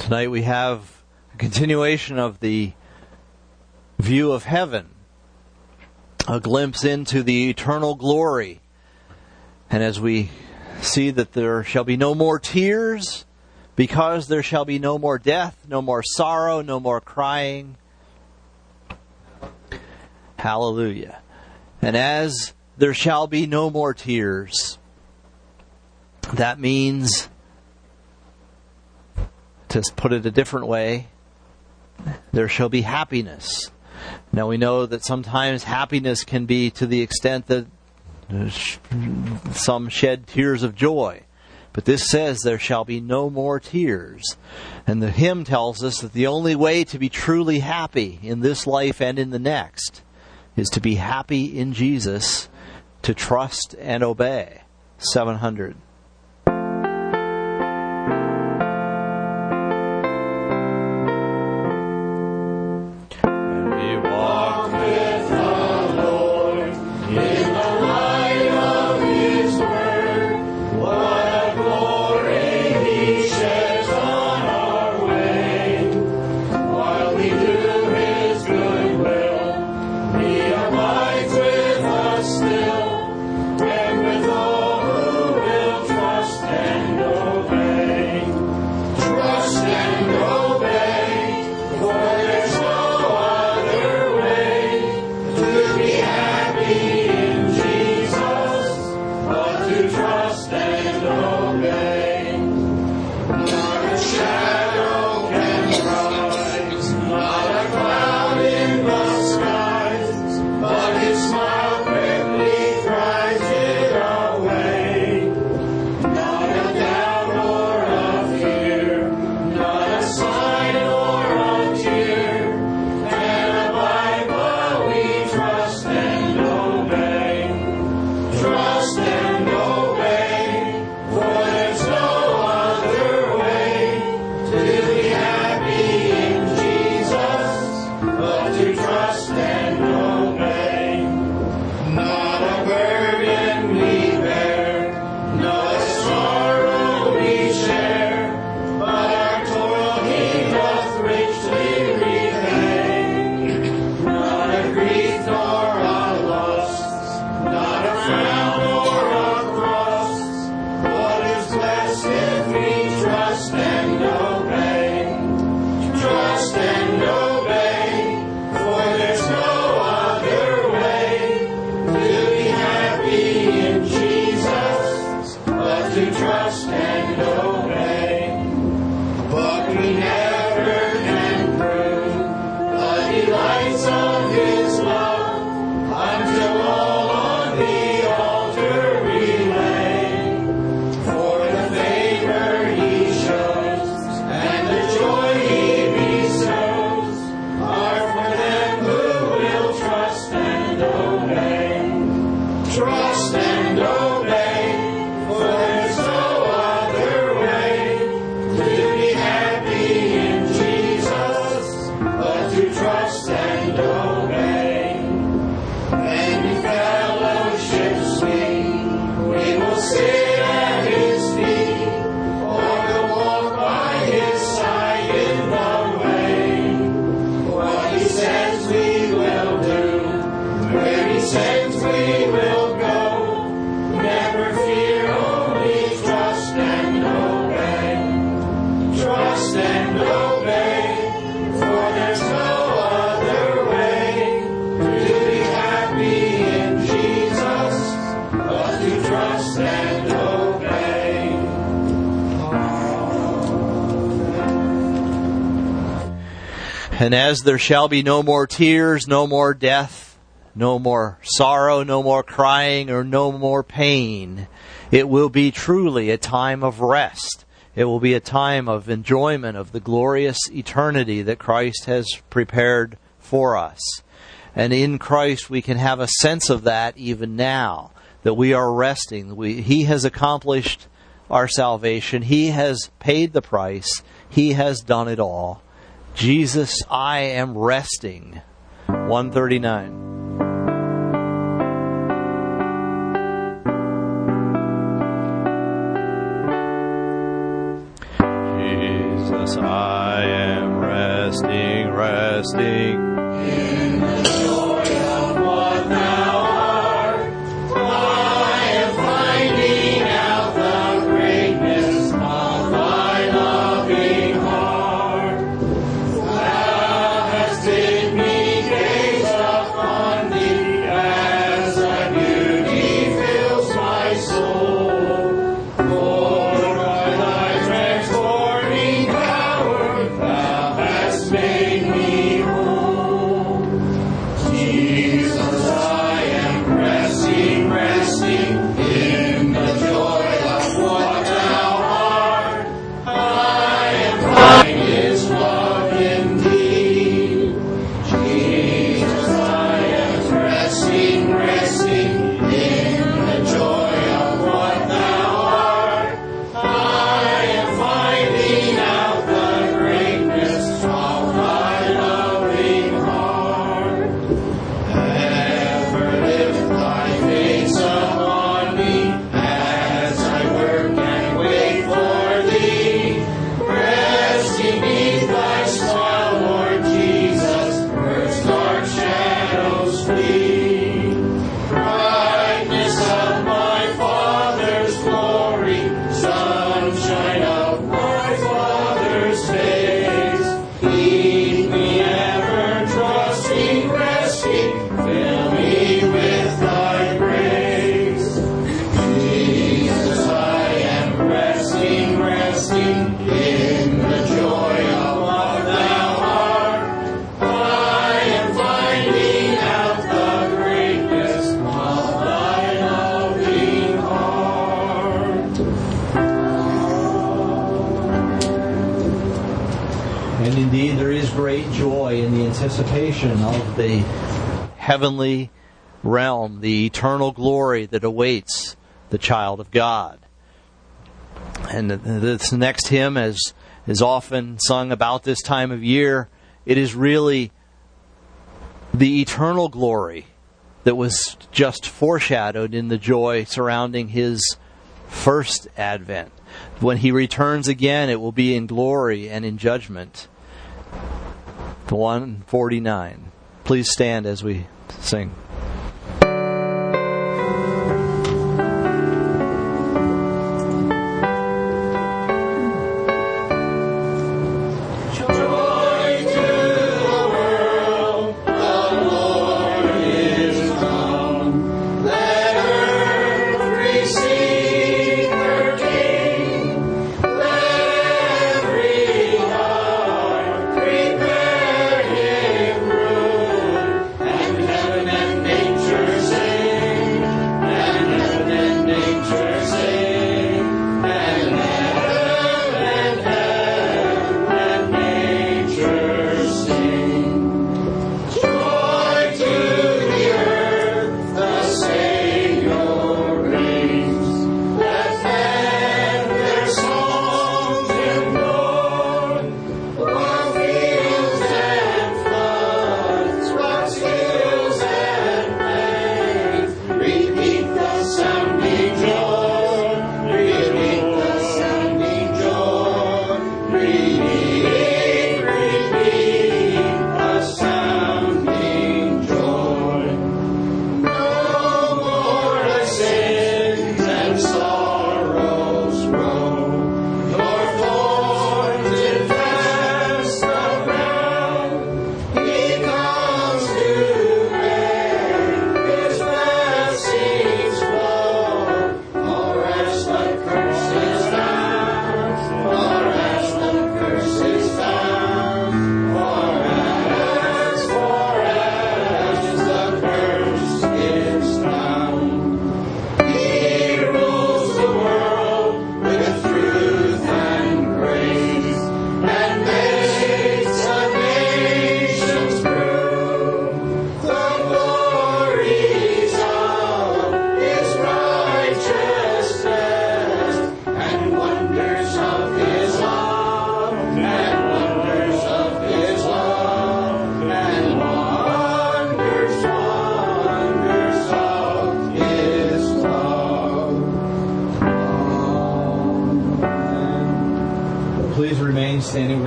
Tonight we have a continuation of the view of heaven, a glimpse into the eternal glory. And as we see that there shall be no more tears, because there shall be no more death, no more sorrow, no more crying. Hallelujah. And as there shall be no more tears, that means, to put it a different way, there shall be happiness. Now we know that sometimes happiness can be to the extent that some shed tears of joy. But this says there shall be no more tears. And the hymn tells us that the only way to be truly happy in this life and in the next is to be happy in Jesus, to trust and obey. 700. And as there shall be no more tears, no more death, no more sorrow, no more crying, or no more pain, it will be truly a time of rest. It will be a time of enjoyment of the glorious eternity that Christ has prepared for us. And in Christ we can have a sense of that even now, that we are resting. He has accomplished our salvation. He has paid the price. He has done it all. Jesus, I am resting. 139. Jesus, I am resting, resting in the joy of what thou art. I am finding out the greatness of thy loving heart. Thou hast bid me gaze upon thee as thy beauty fills my soul. For by thy transforming power thou hast made me whole. Jesus, I am resting, resting in the joy of what thou art. I am finding his love indeed. Jesus, I am resting, resting in the joy of what thou art. I am finding out the greatness of thy loving heart. Ever lift thy face upon me as I work and wait for thee. Resting beneath thy smile, Lord Jesus, earth's dark shadows flee. Brightness of my Father's glory, sunshine of my Father's face. Keep me ever trusting, resting, fill me with thy grace. Jesus, I am resting, resting in the joy of what thou art. I am finding out the greatness of thy loving heart. And indeed, there is great joy in the anticipation of the heavenly realm, the eternal glory that awaits the child of God. And this next hymn, as is often sung about this time of year, it is really the eternal glory that was just foreshadowed in the joy surrounding his first advent. When he returns again, it will be in glory and in judgment. 149. Please stand as we sing. Joy to the world, the Lord is come. Let earth receive her King. Let every heart prepare him room, and heaven and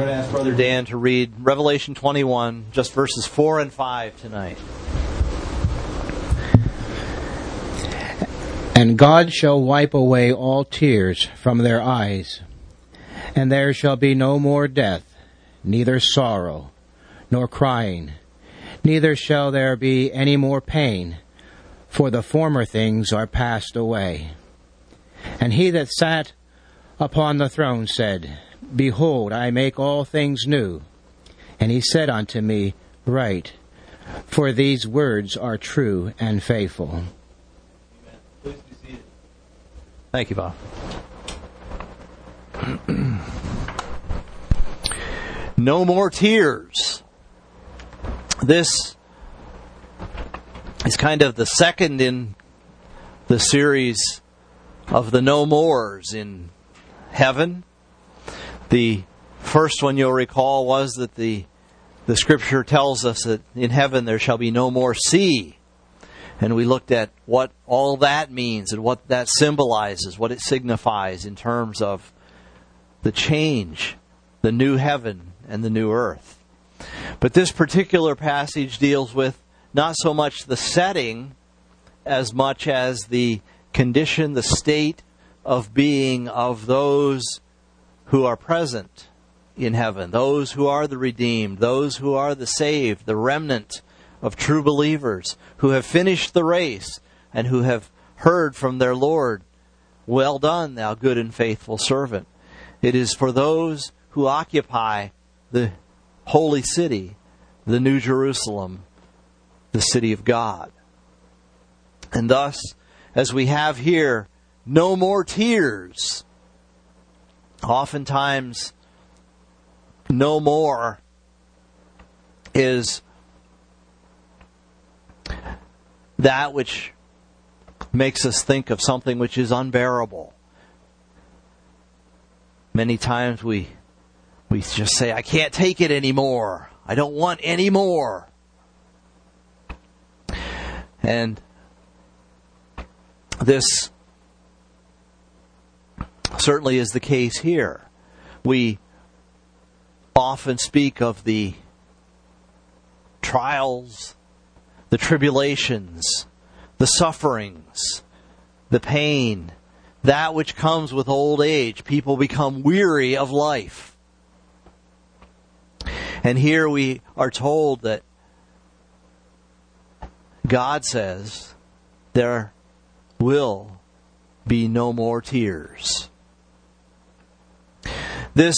going to ask Brother Dan to read Revelation 21, just verses 4 and 5 tonight. And God shall wipe away all tears from their eyes, and there shall be no more death, neither sorrow, nor crying, neither shall there be any more pain, for the former things are passed away. And he that sat upon the throne said, Behold, I make all things new. And he said unto me, Write, for these words are true and faithful. Please be seated. Thank you, Bob. No more tears. This is kind of the second in the series of the no mores in heaven. The first one, you'll recall, was that the Scripture tells us that in heaven there shall be no more sea. And we looked at what all that means and what that symbolizes, what it signifies in terms of the change, the new heaven and the new earth. But this particular passage deals with not so much the setting as much as the condition, the state of being of those who are present in heaven, those who are the redeemed, those who are the saved, the remnant of true believers who have finished the race and who have heard from their Lord, Well done, thou good and faithful servant. It is for those who occupy the holy city, the New Jerusalem, the city of God. And thus, as we have here, no more tears. Oftentimes, no more is that which makes us think of something which is unbearable. Many times we just say, I can't take it anymore. I don't want any more. And this certainly is the case here. We often speak of the trials, the tribulations, the sufferings, the pain, that which comes with old age. People become weary of life. And here we are told that God says there will be no more tears. This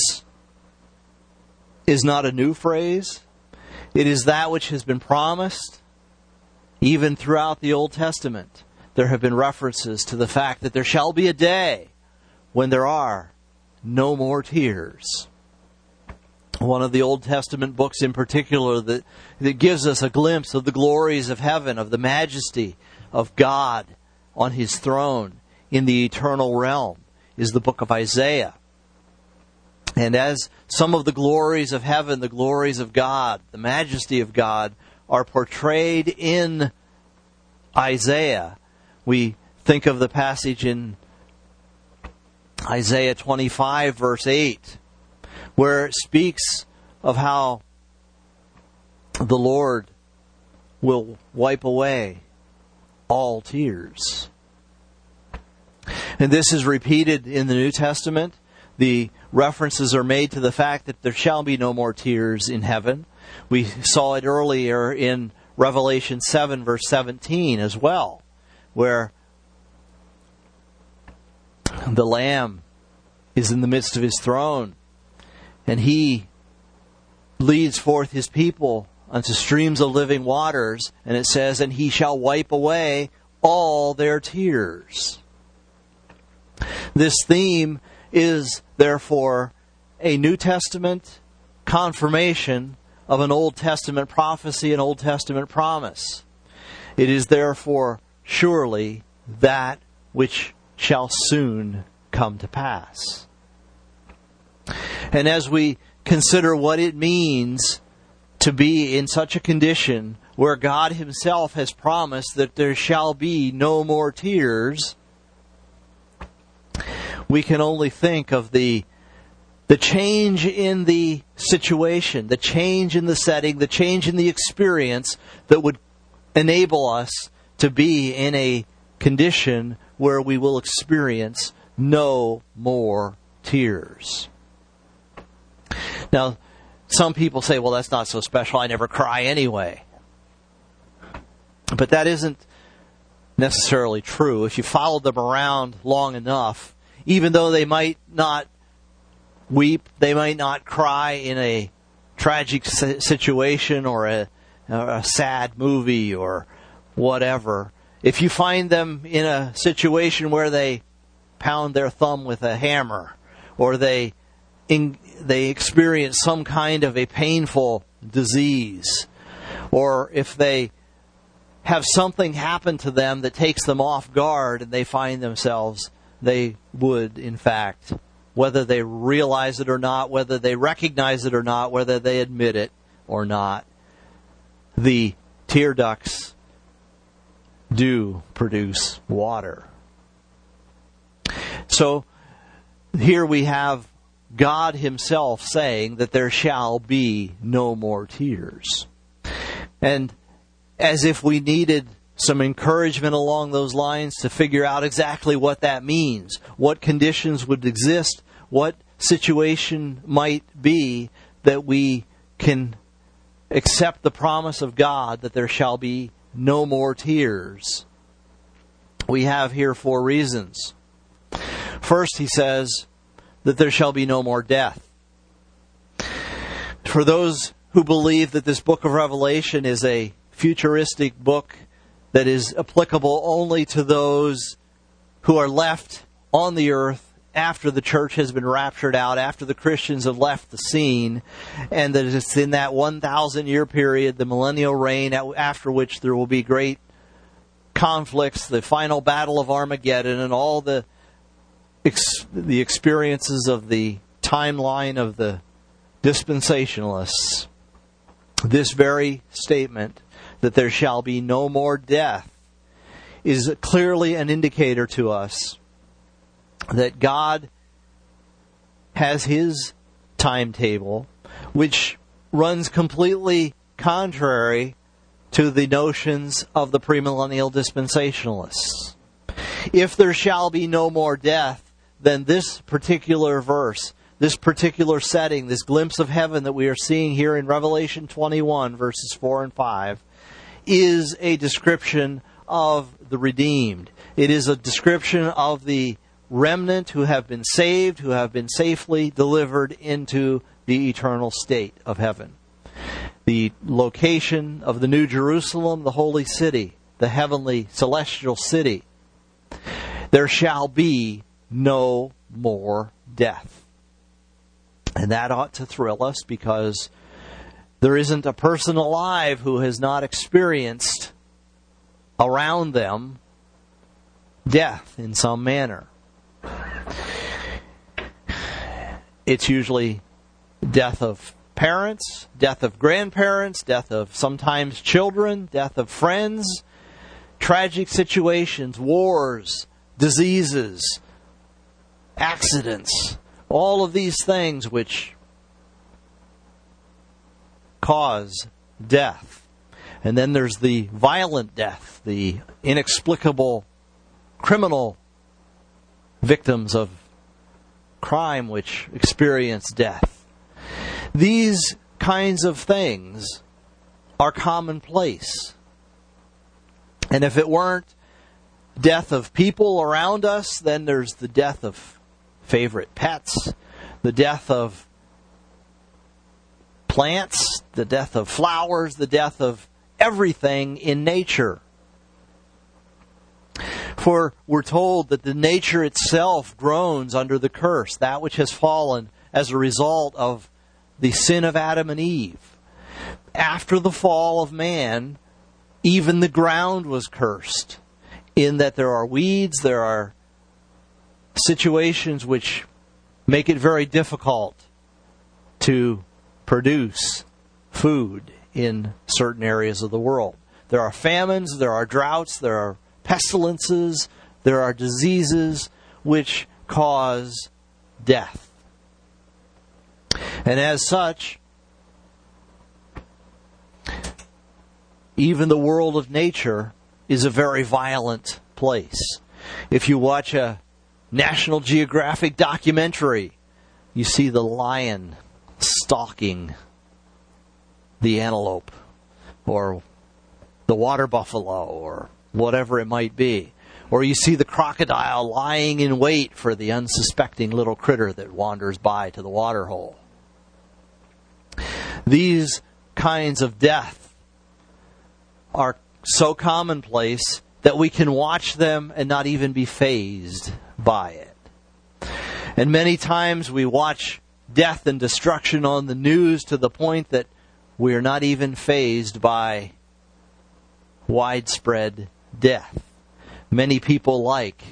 is not a new phrase. It is that which has been promised. Even throughout the Old Testament, there have been references to the fact that there shall be a day when there are no more tears. One of the Old Testament books in particular that gives us a glimpse of the glories of heaven, of the majesty of God on His throne in the eternal realm, is the book of Isaiah. And as some of the glories of heaven, the glories of God, the majesty of God, are portrayed in Isaiah, we think of the passage in Isaiah 25, verse 8, where it speaks of how the Lord will wipe away all tears. And this is repeated in the New Testament. The references are made to the fact that there shall be no more tears in heaven. We saw it earlier in Revelation 7, verse 17 as well, where the Lamb is in the midst of His throne, and He leads forth His people unto streams of living waters, and it says, and He shall wipe away all their tears. This theme is, therefore, a New Testament confirmation of an Old Testament prophecy, an Old Testament promise. It is, therefore, surely that which shall soon come to pass. And as we consider what it means to be in such a condition where God Himself has promised that there shall be no more tears, we can only think of the The change in the situation, the change in the setting, the change in the experience that would enable us to be in a condition where we will experience no more tears. Now, some people say, well, that's not so special. I never cry anyway. But that isn't necessarily true. If you followed them around long enough, even though they might not weep, they might not cry in a tragic situation or a sad movie or whatever. If you find them in a situation where they pound their thumb with a hammer, or they experience some kind of a painful disease, or if they have something happen to them that takes them off guard and they find themselves, they would, in fact, whether they realize it or not, whether they recognize it or not, whether they admit it or not, the tear ducts do produce water. So here we have God Himself saying that there shall be no more tears. And as if we needed some encouragement along those lines to figure out exactly what that means, what conditions would exist, what situation might be that we can accept the promise of God that there shall be no more tears. We have here 4 reasons. First, He says that there shall be no more death. For those who believe that this book of Revelation is a futuristic book that is applicable only to those who are left on the earth after the church has been raptured out, after the Christians have left the scene, and that it's in that 1,000-year period, the millennial reign, after which there will be great conflicts, the final battle of Armageddon, and all the experiences of the timeline of the dispensationalists. This very statement, that there shall be no more death, is clearly an indicator to us that God has His timetable, which runs completely contrary to the notions of the premillennial dispensationalists. If there shall be no more death, then this particular verse, this particular setting, this glimpse of heaven that we are seeing here in Revelation 21, verses 4 and 5, is a description of the redeemed. It is a description of the remnant who have been saved, who have been safely delivered into the eternal state of heaven. The location of the New Jerusalem, the holy city, the heavenly celestial city. There shall be no more death. And that ought to thrill us, because there isn't a person alive who has not experienced around them death in some manner. It's usually death of parents, death of grandparents, death of sometimes children, death of friends, tragic situations, wars, diseases, accidents, all of these things which cause death. And then there's the violent death, the inexplicable criminal victims of crime which experience death. These kinds of things are commonplace. And if it weren't death of people around us, then there's the death of favorite pets, the death of plants, the death of flowers, the death of everything in nature. For we're told that the nature itself groans under the curse, that which has fallen as a result of the sin of Adam and Eve. After the fall of man, even the ground was cursed, in that there are weeds, there are situations which make it very difficult to produce food in certain areas of the world. There are famines, there are droughts, there are pestilences, there are diseases which cause death. And as such, even the world of nature is a very violent place. If you watch a National Geographic documentary, you see the lion stalking the antelope or the water buffalo or whatever it might be. Or you see the crocodile lying in wait for the unsuspecting little critter that wanders by to the water hole. These kinds of death are so commonplace that we can watch them and not even be fazed by it. And many times we watch death and destruction on the news to the point that we are not even fazed by widespread death. Many people like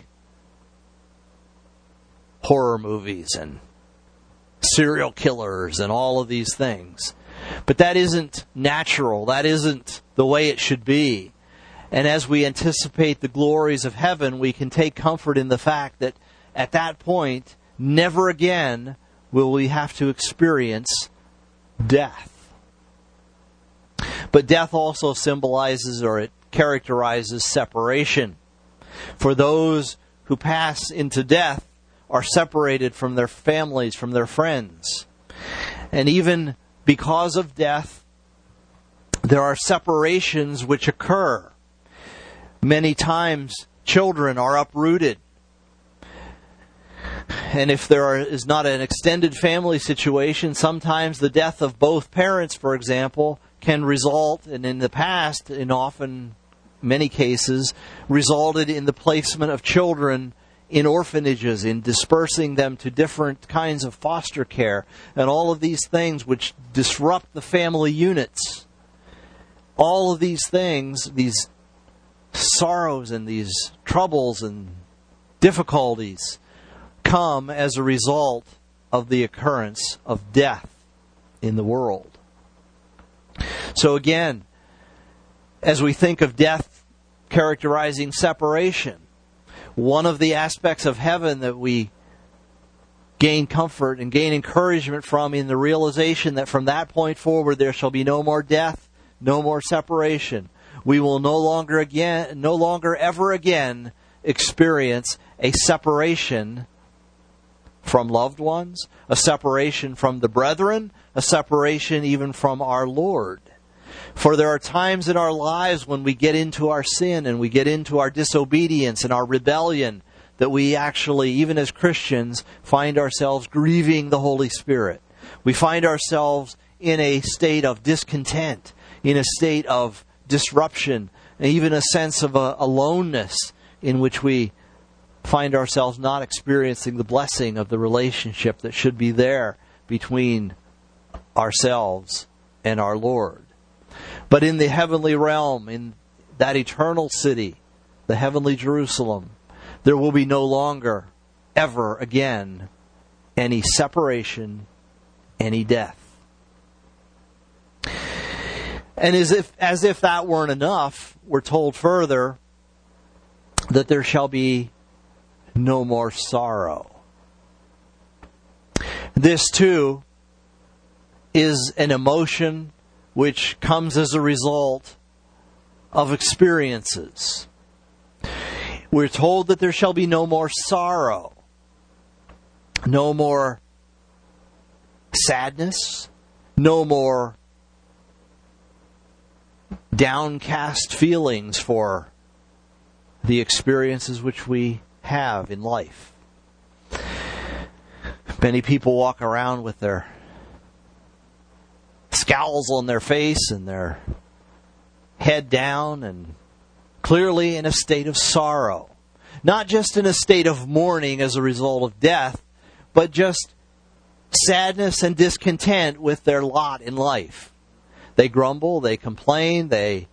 horror movies and serial killers and all of these things. But that isn't natural. That isn't the way it should be. And as we anticipate the glories of heaven, we can take comfort in the fact that at that point, never again will we have to experience death. But death also symbolizes, or it characterizes, separation. For those who pass into death are separated from their families, from their friends. And even because of death, there are separations which occur. Many times, children are uprooted. And if there is not an extended family situation, sometimes the death of both parents, for example, can result, and in the past, in often many cases, resulted in the placement of children in orphanages, in dispersing them to different kinds of foster care, and all of these things which disrupt the family units. All of these things, these sorrows and these troubles and difficulties, come as a result of the occurrence of death in the world. So again, as we think of death characterizing separation, one of the aspects of heaven that we gain comfort and gain encouragement from in the realization that from that point forward there shall be no more death, no more separation. We will no longer ever again experience a separation from loved ones, a separation from the brethren, a separation even from our Lord. For there are times in our lives when we get into our sin and we get into our disobedience and our rebellion that we actually, even as Christians, find ourselves grieving the Holy Spirit. We find ourselves in a state of discontent, in a state of disruption, and even a sense of aloneness in which we find ourselves not experiencing the blessing of the relationship that should be there between ourselves and our Lord. But in the heavenly realm, in that eternal city, the heavenly Jerusalem, there will be no longer, ever again, any separation, any death. And as if that weren't enough, we're told further that there shall be no more sorrow. This too is an emotion which comes as a result of experiences. We're told that there shall be no more sorrow, no more sadness, no more downcast feelings for the experiences which we have in life. Many people walk around with their scowls on their face and their head down and clearly in a state of sorrow. Not just in a state of mourning as a result of death, but just sadness and discontent with their lot in life. They grumble, they complain, they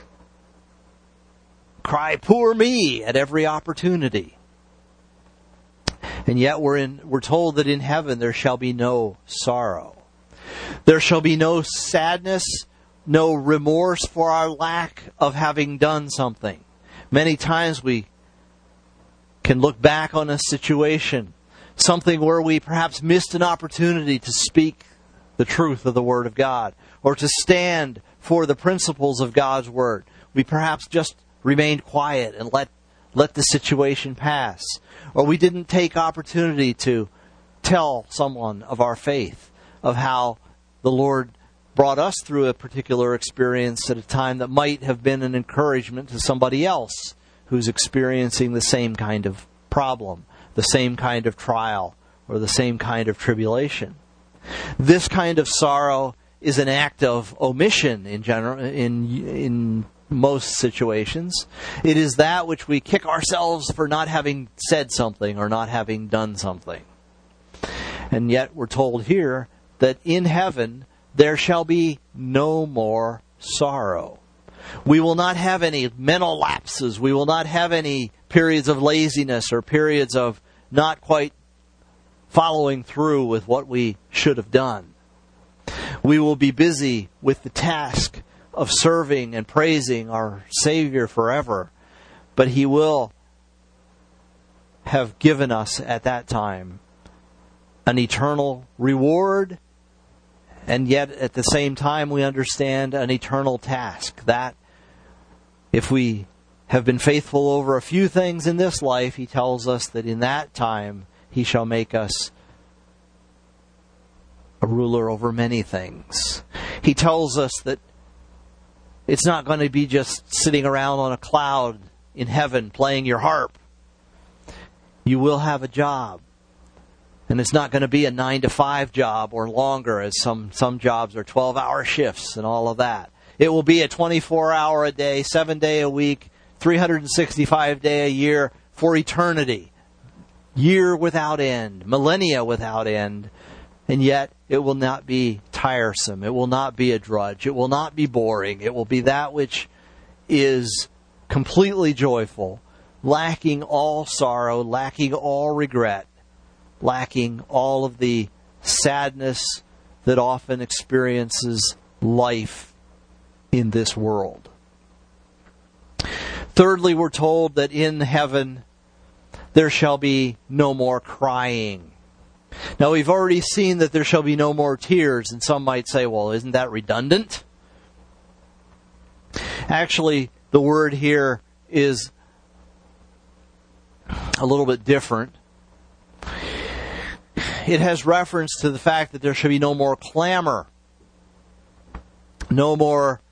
cry, "Poor me," at every opportunity. And yet we're told that in heaven there shall be no sorrow. There shall be no sadness, no remorse for our lack of having done something. Many times we can look back on a situation, something where we perhaps missed an opportunity to speak the truth of the Word of God, or to stand for the principles of God's Word. We perhaps just remained quiet and let the situation pass. Or we didn't take opportunity to tell someone of our faith, of how the Lord brought us through a particular experience at a time that might have been an encouragement to somebody else who's experiencing the same kind of problem, the same kind of trial, or the same kind of tribulation. This kind of sorrow is an act of omission in general, in most situations. It is that which we kick ourselves for not having said something or not having done something. And yet we're told here that in heaven there shall be no more sorrow. We will not have any mental lapses. We will not have any periods of laziness or periods of not quite following through with what we should have done. We will be busy with the task of serving and praising our Savior forever. But He will have given us at that time an eternal reward, and yet at the same time we understand an eternal task. That if we have been faithful over a few things in this life, He tells us that in that time He shall make us a ruler over many things. He tells us that it's not going to be just sitting around on a cloud in heaven playing your harp. You will have a job. And it's not going to be a 9-to-5 job or longer, as some jobs are 12-hour shifts and all of that. It will be a 24-hour-a-day, 7-day-a-week, 365-day a year for eternity. Year without end, millennia without end. And yet it will not be tiresome. It will not be a drudge. It will not be boring. It will be that which is completely joyful, lacking all sorrow, lacking all regret, lacking all of the sadness that often experiences life in this world. Thirdly, we're told that in heaven there shall be no more crying. Now, we've already seen that there shall be no more tears, and some might say, well, isn't that redundant? Actually, the word here is a little bit different. It has reference to the fact that there shall be no more clamor, no more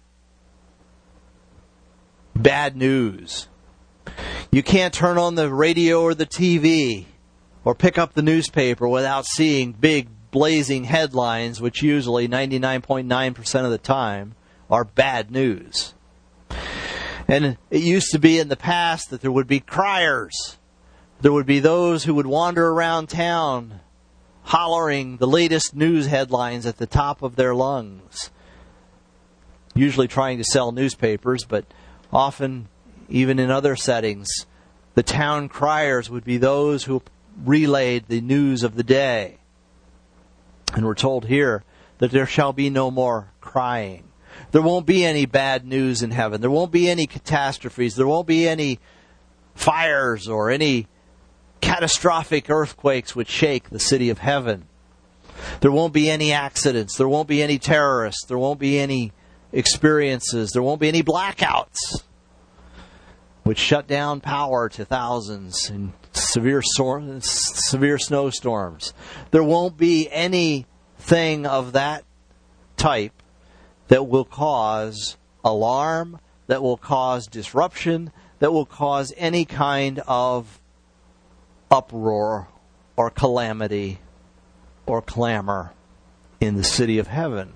bad news. You can't turn on the radio or the TV or pick up the newspaper without seeing big blazing headlines, which usually 99.9% of the time are bad news. And it used to be in the past that there would be criers. There would be those who would wander around town hollering the latest news headlines at the top of their lungs. Usually trying to sell newspapers, but often, even in other settings, the town criers would be those who relayed the news of the day. And we're told here that there shall be no more crying. There won't be any bad news in heaven. There won't be any catastrophes. There won't be any fires or any catastrophic earthquakes which shake the city of heaven. There won't be any accidents. There won't be any terrorists. There won't be any experiences. There won't be any blackouts which shut down power to thousands in severe snowstorms. There won't be anything of that type that will cause alarm, that will cause disruption, that will cause any kind of uproar or calamity or clamor in the city of heaven.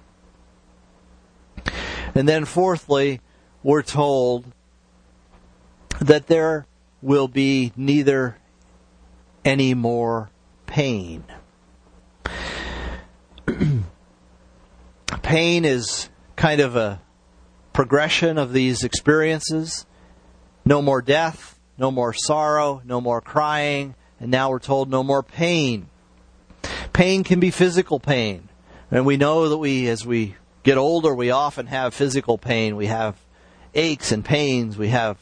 And then fourthly, we're told that there will be neither any more pain. Pain is kind of a progression of these experiences. No more death, no more sorrow, no more crying, and now we're told no more pain. Pain can be physical pain. And we know that as we get older, we often have physical pain. We have aches and pains. We have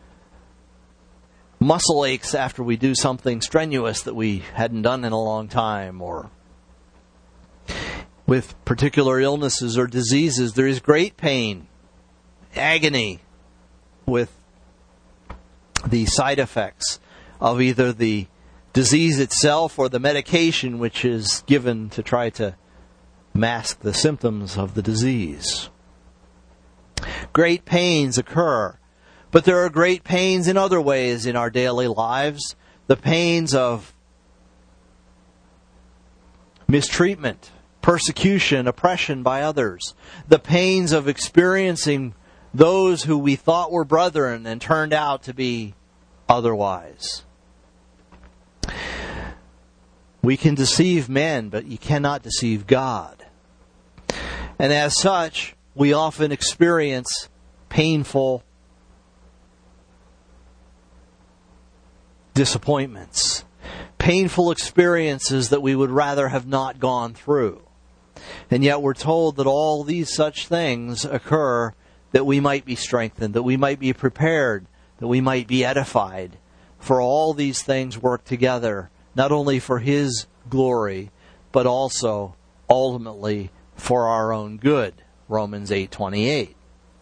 muscle aches after we do something strenuous that we hadn't done in a long time. with particular illnesses or diseases, there is great pain, agony with the side effects of either the disease itself or the medication which is given to try to mask the symptoms of the disease. Great pains occur, but there are great pains in other ways in our daily lives. The pains of mistreatment, persecution, oppression by others. The pains of experiencing those who we thought were brethren and turned out to be otherwise. We can deceive men, but you cannot deceive God. And as such, we often experience painful disappointments, painful experiences that we would rather have not gone through. And yet we're told that all these such things occur that we might be strengthened, that we might be prepared, that we might be edified. For all these things work together, not only for His glory, but also ultimately for our own good. Romans 8:28.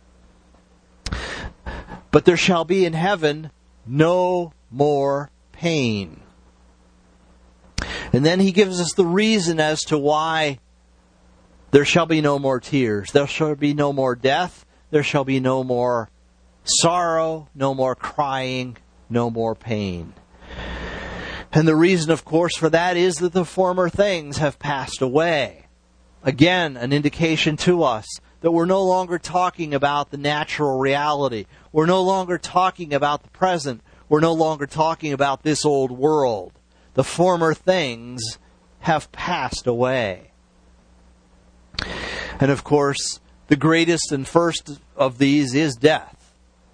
But there shall be in heaven no more pain. And then he gives us the reason as to why there shall be no more tears. There shall be no more death. There shall be no more sorrow, no more crying, no more pain. And the reason, of course, for that is that the former things have passed away. Again, an indication to us that we're no longer talking about the natural reality. We're no longer talking about the present. We're no longer talking about this old world. The former things have passed away. And of course, the greatest and first of these is death.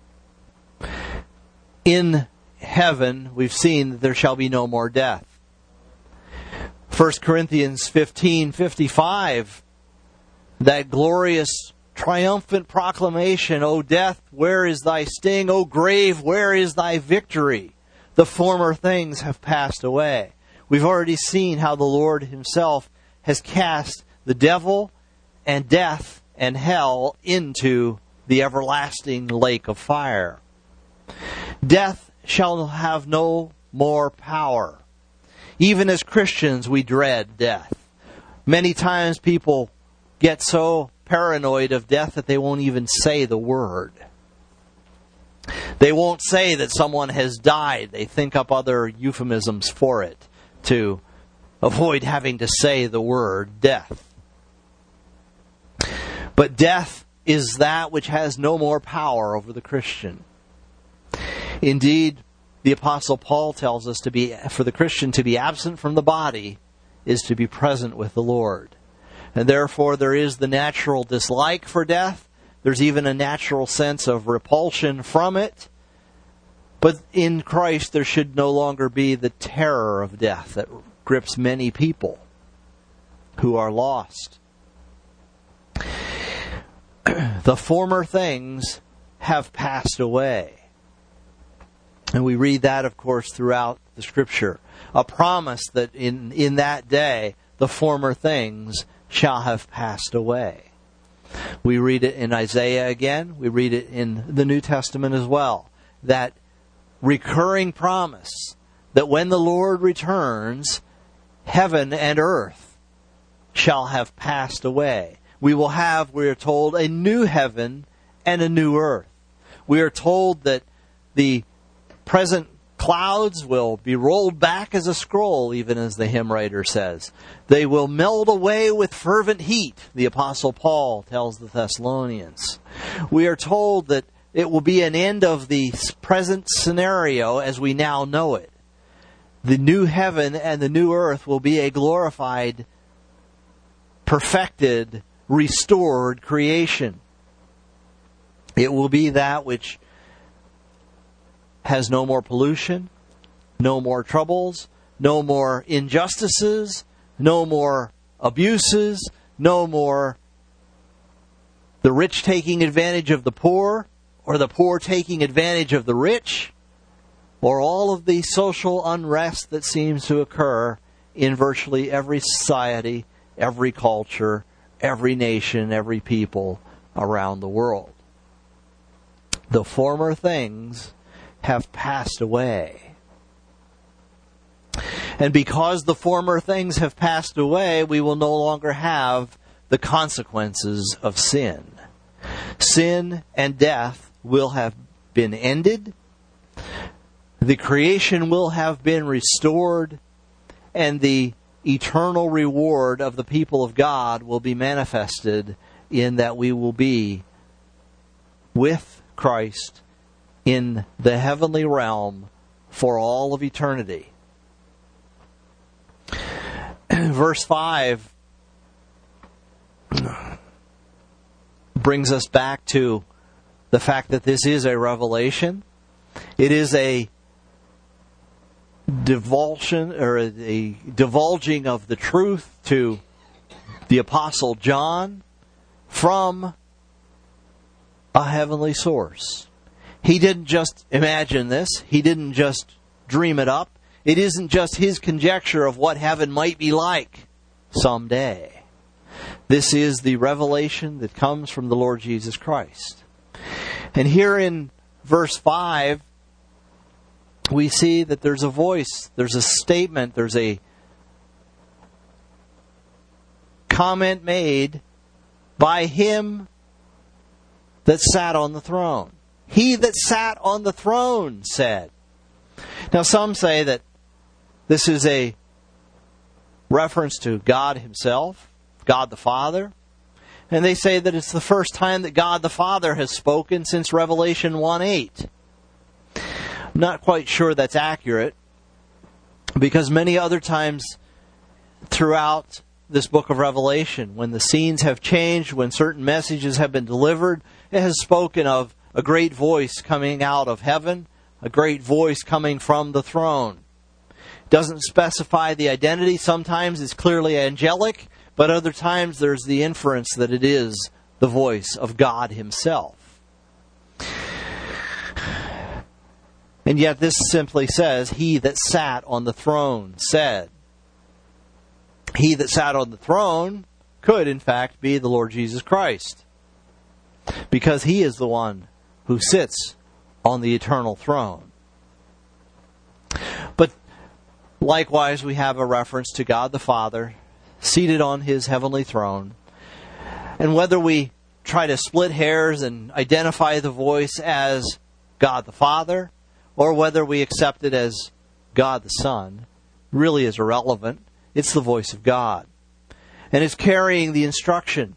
In heaven, we've seen that there shall be no more death. 1 Corinthians 15:55, that glorious triumphant proclamation, O death, where is thy sting? O grave, where is thy victory? The former things have passed away. We've already seen how the Lord Himself has cast the devil and death and hell into the everlasting lake of fire. Death shall have no more power. Even as Christians, we dread death. Many times people get so paranoid of death that they won't even say the word. They won't say that someone has died. They think up other euphemisms for it to avoid having to say the word death. But death is that which has no more power over the Christian. Indeed, the Apostle Paul tells us for the Christian to be absent from the body is to be present with the Lord. And therefore there is the natural dislike for death. There's even a natural sense of repulsion from it. But in Christ there should no longer be the terror of death that grips many people who are lost. The former things have passed away. And we read that, of course, throughout the Scripture. A promise that in that day, the former things shall have passed away. We read it in Isaiah again. We read it in the New Testament as well. That recurring promise that when the Lord returns, heaven and earth shall have passed away. We will have, we are told, a new heaven and a new earth. We are told that the present clouds will be rolled back as a scroll, even as the hymn writer says. They will melt away with fervent heat, the Apostle Paul tells the Thessalonians. We are told that it will be an end of the present scenario as we now know it. The new heaven and the new earth will be a glorified, perfected, restored creation. It will be that which has no more pollution, no more troubles, no more injustices, no more abuses, no more the rich taking advantage of the poor, or the poor taking advantage of the rich, or all of the social unrest that seems to occur in virtually every society every culture, every nation, every people around the world. The former things have passed away. And because the former things have passed away, we will no longer have the consequences of sin. Sin and death will have been ended. The creation will have been restored. And the eternal reward of the people of God will be manifested in that we will be with Christ in the heavenly realm for all of eternity. Verse 5 brings us back to the fact that this is a revelation. It is a divulging of the truth to the Apostle John from a heavenly source. He didn't just imagine this. He didn't just dream it up. It isn't just his conjecture of what heaven might be like someday. This is the revelation that comes from the Lord Jesus Christ. And here in verse 5, we see that there's a voice, there's a statement, there's a comment made by him that sat on the throne. He that sat on the throne said. Now some say that this is a reference to God Himself, God the Father. And they say that it's the first time that God the Father has spoken since Revelation 1:8. I'm not quite sure that's accurate, because many other times throughout this book of Revelation, when the scenes have changed, when certain messages have been delivered, it has spoken of a great voice coming out of heaven, a great voice coming from the throne. It doesn't specify the identity. Sometimes it's clearly angelic, but other times there's the inference that it is the voice of God Himself. And yet this simply says, He that sat on the throne said. He that sat on the throne could, in fact, be the Lord Jesus Christ, because He is the one who sits on the eternal throne. But likewise, we have a reference to God the Father seated on His heavenly throne. And whether we try to split hairs and identify the voice as God the Father, or whether we accept it as God the Son, really is irrelevant. It's the voice of God. And it's carrying the instruction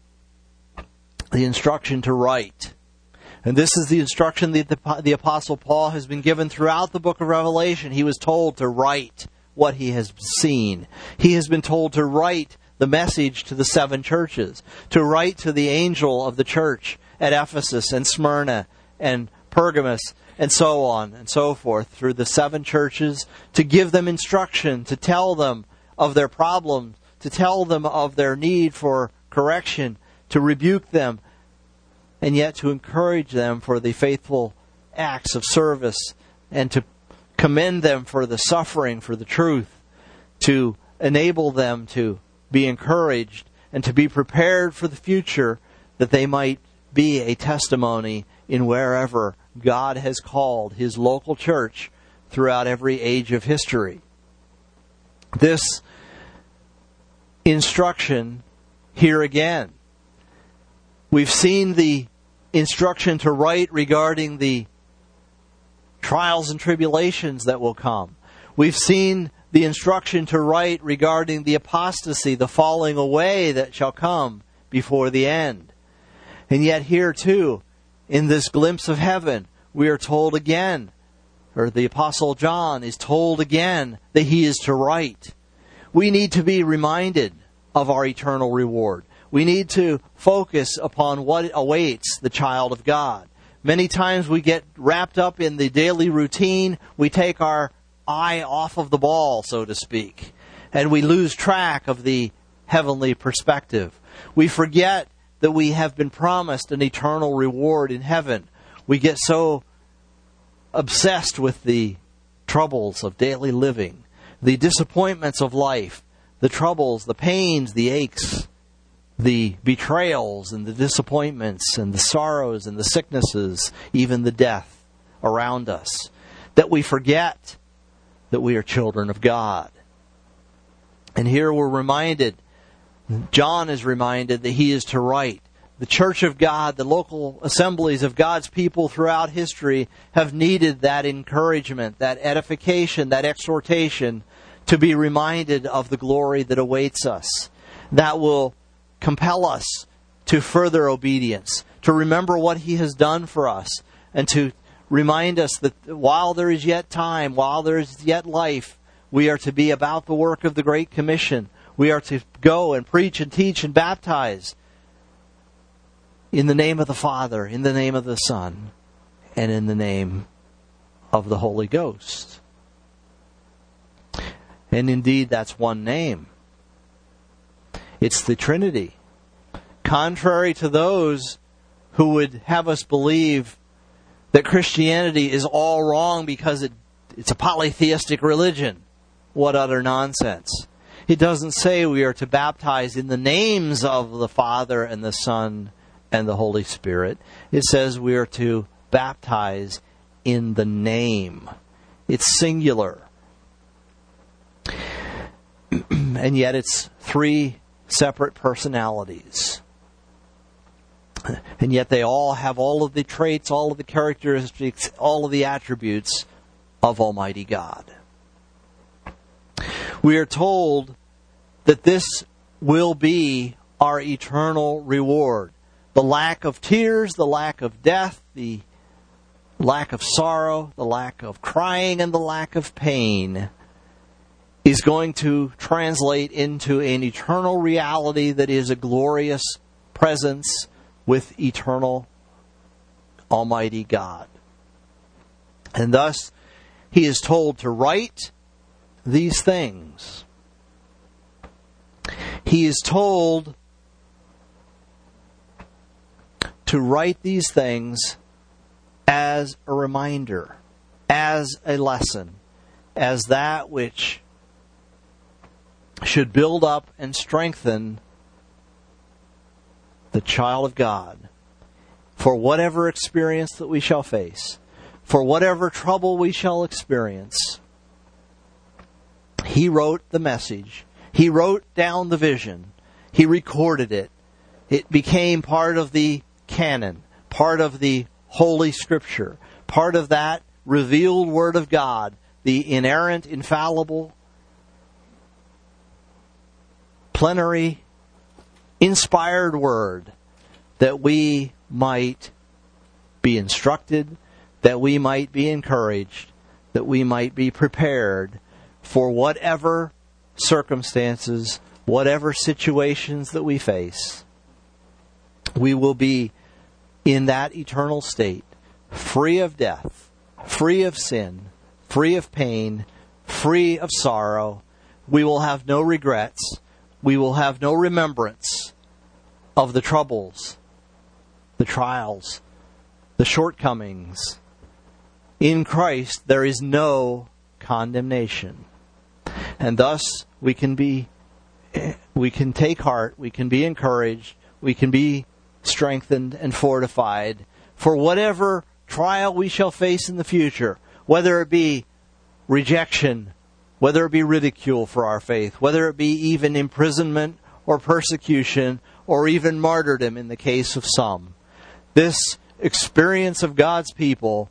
to write. And this is the instruction that the Apostle Paul has been given throughout the book of Revelation. He was told to write what he has seen. He has been told to write the message to the 7 churches, to write to the angel of the church at Ephesus and Smyrna and Pergamos and so on and so forth through the 7 churches, to give them instruction, to tell them of their problems, to tell them of their need for correction, to rebuke them, and yet to encourage them for the faithful acts of service, and to commend them for the suffering for the truth, to enable them to be encouraged and to be prepared for the future, that they might be a testimony in wherever God has called His local church throughout every age of history. This instruction here again. We've seen the instruction to write regarding the trials and tribulations that will come. We've seen the instruction to write regarding the apostasy, the falling away that shall come before the end. And yet here too, in this glimpse of heaven, we are told again, or the Apostle John is told again, that he is to write. We need to be reminded of our eternal reward. We need to focus upon what awaits the child of God. Many times we get wrapped up in the daily routine. We take our eye off of the ball, so to speak, and we lose track of the heavenly perspective. We forget that we have been promised an eternal reward in heaven. We get so obsessed with the troubles of daily living, the disappointments of life, the troubles, the pains, the aches, the betrayals and the disappointments and the sorrows and the sicknesses, even the death around us, that we forget that we are children of God. And here we're reminded, John is reminded that he is to write. The Church of God, the local assemblies of God's people throughout history have needed that encouragement, that edification, that exhortation to be reminded of the glory that awaits us. That will compel us to further obedience, to remember what He has done for us, and to remind us that while there is yet time, while there is yet life, we are to be about the work of the Great Commission. We are to go and preach and teach and baptize in the name of the Father, in the name of the Son, and in the name of the Holy Ghost. And indeed, that's one name. It's the Trinity. Contrary to those who would have us believe that Christianity is all wrong because it's a polytheistic religion. What utter nonsense. It doesn't say we are to baptize in the names of the Father and the Son and the Holy Spirit. It says we are to baptize in the name. It's singular. And yet it's three separate personalities. And yet they all have all of the traits, all of the characteristics, all of the attributes of Almighty God. We are told that this will be our eternal reward. The lack of tears, the lack of death, the lack of sorrow, the lack of crying, and the lack of pain is going to translate into an eternal reality that is a glorious presence with eternal Almighty God. And thus, He is told to write these things. He is told to write these things as a reminder, as a lesson, as that which should build up and strengthen the child of God for whatever experience that we shall face, for whatever trouble we shall experience. He wrote the message. He wrote down the vision. He recorded it. It became part of the canon, part of the Holy Scripture, part of that revealed Word of God, the inerrant, infallible, plenary, inspired Word, that we might be instructed, that we might be encouraged, that we might be prepared for whatever circumstances, whatever situations that we face. We will be in that eternal state, free of death, free of sin, free of pain, free of sorrow. We will have no regrets. We will have no remembrance of the troubles, the trials, the shortcomings. In Christ, there is no condemnation. And thus, we can take heart, we can be encouraged, we can be strengthened and fortified for whatever trial we shall face in the future, whether it be rejection, whether it be ridicule for our faith, whether it be even imprisonment or persecution or even martyrdom in the case of some. This experience of God's people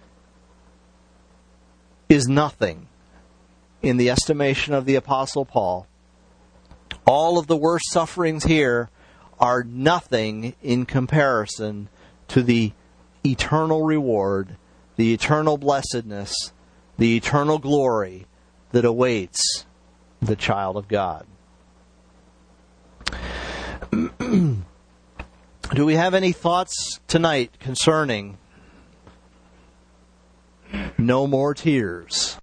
is nothing in the estimation of the Apostle Paul. All of the worst sufferings here are nothing in comparison to the eternal reward, the eternal blessedness, the eternal glory that awaits the child of God. Do we have any thoughts tonight concerning no more tears?